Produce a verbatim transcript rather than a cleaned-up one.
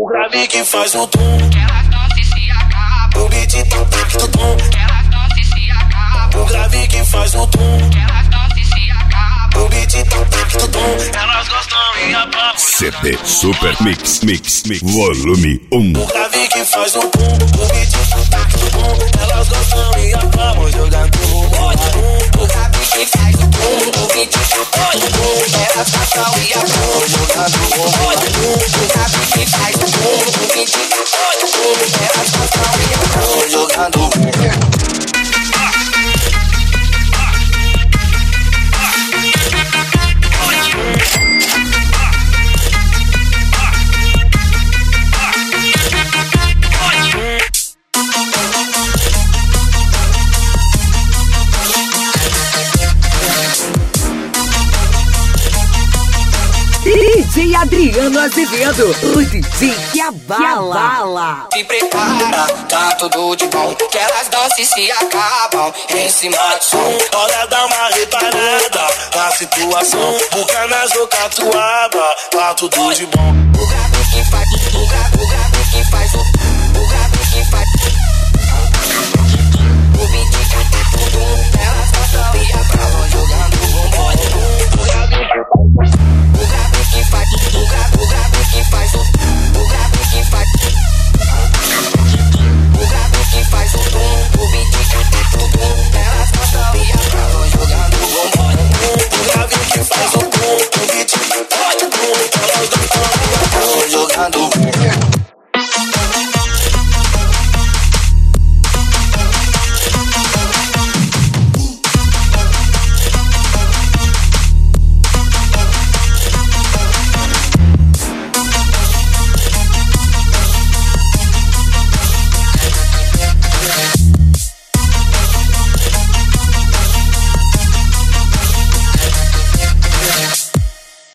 O grave que faz o tom, que elas dançam e se acabam. O beat tá do tom, que elas dançam e se acabam. O grave que faz o tom, que elas dançam e se acabam. O beat tá do tom, elas gostam e apagam. C D Super Mix, Mix, Mix, volume um. O grave que faz o tom, o beat tá do tom, elas gostam e apagam. Jogando o tom, o grave que faz o tom, o beat tá do tom, elas gostam e apagam. Jogando o tom, o grave que faz o tom, o beat tá do tom, elas gostam e apagam. Jogando o tom. D J Adriano Azevedo, o D J que abala. Se prepara, tá tudo de bom, que elas dançam e se acabam em cima do som. Olha, dá uma reparada na situação, o canasou catuaba, tá tudo de bom.